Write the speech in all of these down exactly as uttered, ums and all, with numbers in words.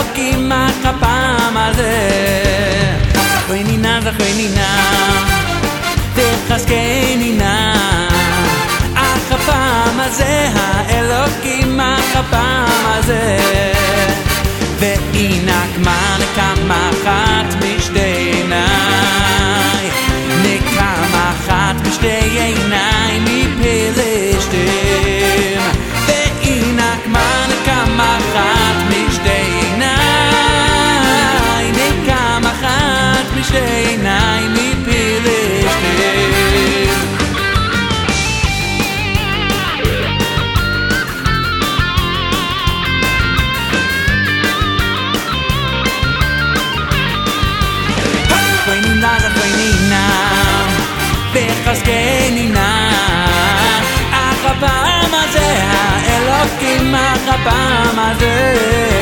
אלוקים אך הפעם הזה זכרני נא זכרני נא תחזקני נא אך הפעם הזה האלוקים אך הפעם הזה וינקמה נקמה אחת משתי עיניי נקמה אחת משתי עיניי מפלשתים וינקמה נקמה אחת משתי עיניי נקמה אחת משתי עיניי מפלשתים וחזקני נא אך הפעם הזה האלוקים אך הפעם הזה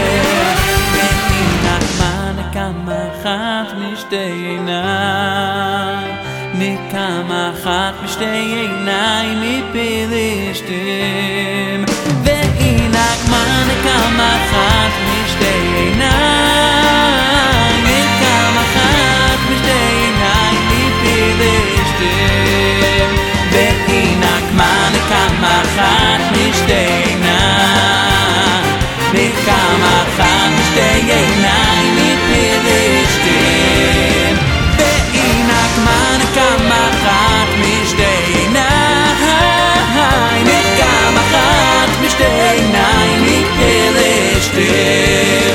ונקמה נקמה אחת משתי עיניי נקמה אחת משתי עיניי מפלשתים ונקמה נקמה אחת משתי עיניי נקמה אחת משתי עיניי מפלשתים ונקמה נקמה אחת משתי עיניי נקמה אחת משתי עיניי מפלשתים ונקמה נקמה אחת משתי עיניי נקמה אחת משתי עיניי מפלשתים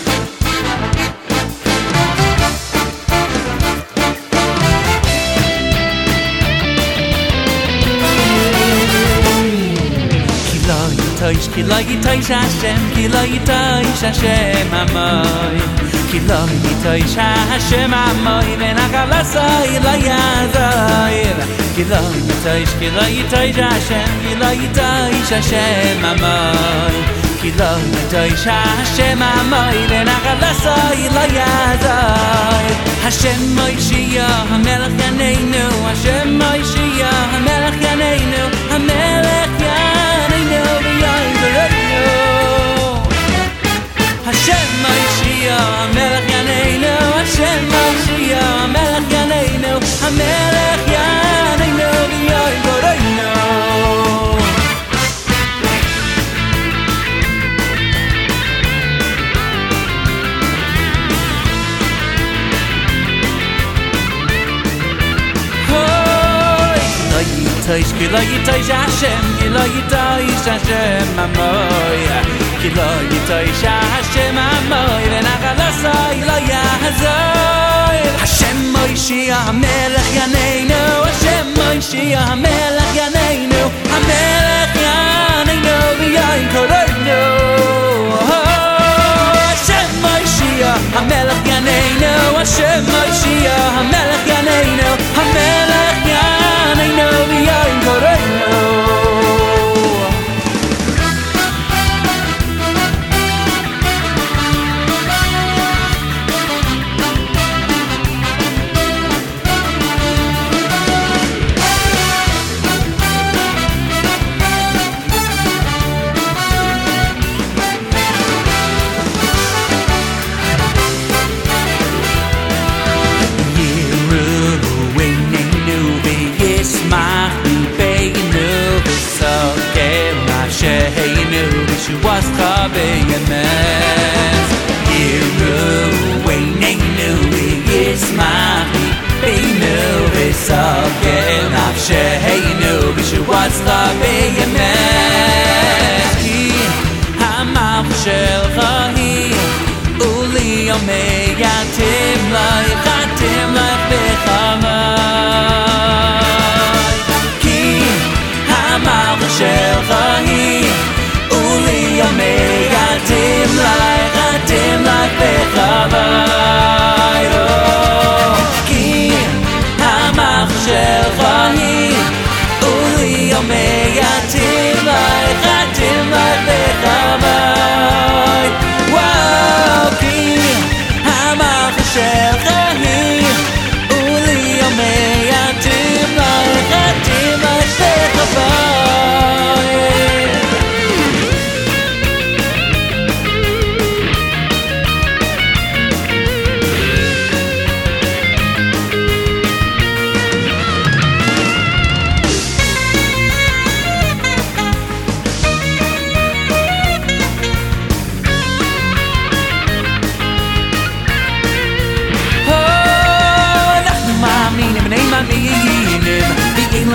כי לא יתויש השם, כי לא יתויש השם עמוי כי לא יתויש השם עמוי ונחל עשוי לא יעזור כי לא יתויש, כי לא יתויש השם, כי לא יתויש השם עמוי כי לא יתויש השם עמוי ונחל עשוי לא יעזור השם מוישיו המלך יננו השם מוישיו המלך יננו המלך יננו Hashem Moshiach, Melech Yaneinu. Hashem Moshiach, Melech Yaneinu. Melech Yaneinu, V'yoy Boreinu. Ki lo yitoish Hashem, ki lo yitoish Hashem amoy ki lo yitoish Hashem amoy v'nachal asoi lo yahzor Hashem Moshiach HaMelech Yaneinu Hashem Moshiach HaMelech Yaneinu HaMelech Yaneinu v'yoy koreinu Hashem Moshiach HaMelech Yaneinu Hashem Moshiach HaMelech Yaneinu HaMelech Yaneinu v'yoy koreinu was coming a mess Yiru Weinenu Yismahi Beinu V'Sogel Nafsheinu V'Shu was coming a mess Ki Hamach Shelcha Hi Uli Yomei Yatim Lai Chatim Lai B'Chamai Ki Hamach Shelcha Hi Yomei Yatim Lai Chatim Lai B'Chavai Ki Hamach Shelcha Hi Uli Yomei Yatim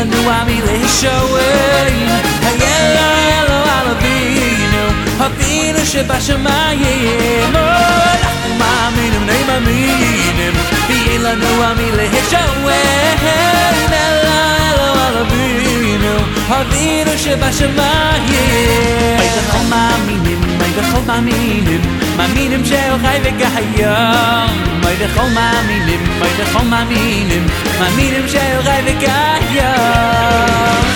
lanu ami lehishoin hayelo elo alavinu havinu shebashamayim אנחנו מאמינים נעים מאמינים ויהיה לנו עמי להישואן אלו אלו אבינו אבינו שבשמיים מי בכל מאמינים מי בכל מאמינים מאמינים שהוא חי וקיים מי בכל מאמינים מי בכל מאמינים מאמינים שהוא חי וקיים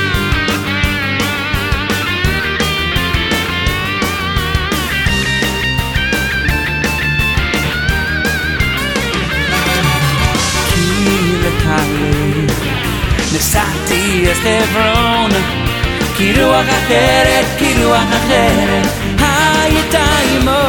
נסעתי אז חברון כי רוח אחרת, כי רוח אחרת הייתה עמו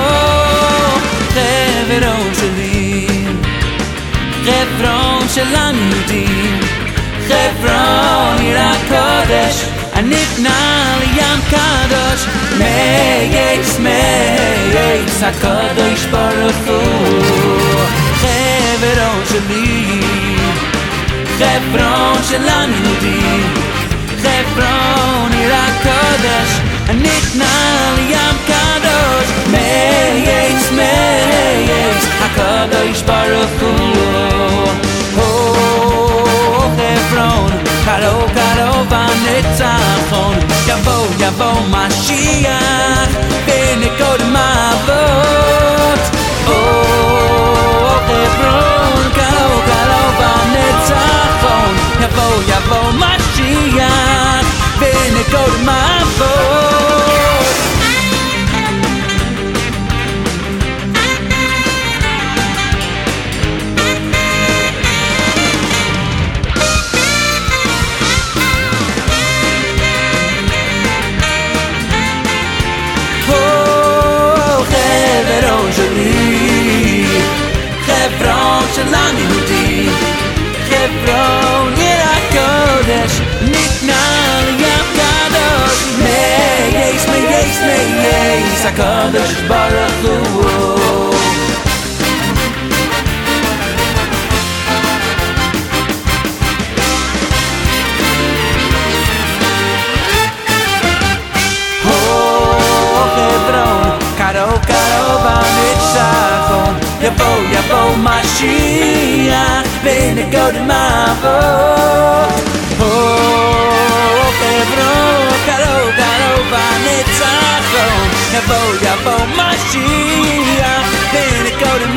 חברון שלי חברון של היהודים חברון עיר הקודש הניתנה לים קדוש מייס מייס הקדוש ברוך הוא חברון שלי חברון של היהודים חברון עיר הקודש הניתנה לים קדוש מייס מייס הקדוש ברוך הוא חברון קרוב קרוב הניצחון יבוא יבוא משיח ונקודם אבות חברון קרוב קרוב הניצחון יבוא יבוא משיח ונקודם אבות חברון שלי חברון של היהודים חברון עיר הקודש ניתנה לים קדוש מייס מייס מייס הקדוש ברוך הוא חברון קרוב קרוב הניצחון יבוא יבוא משיח ונקודם אבות חברון קרוב קרוב הניצחון יבוא יבוא משיח ונקודם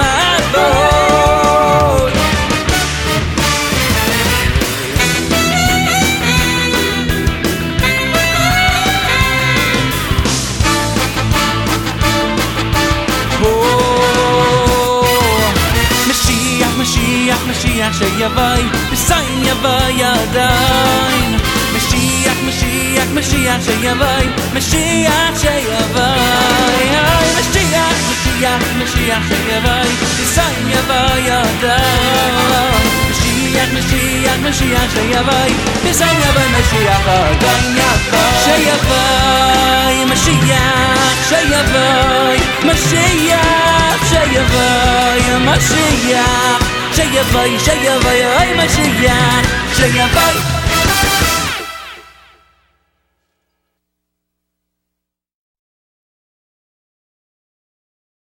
אבות משיח משיח שיבואי בסיים יבואי עדיין משיח משיח משיח שיבואי משיח שיבואי משיח משיח משיח שיבואי בסיים יבואי עדיין משיח משיח משיח שיבואי בסיים יבואי משיח עדיין יבואי שיבואי משיח שיבואי משיח שיבואי משיח שיבואי שיבואי משיח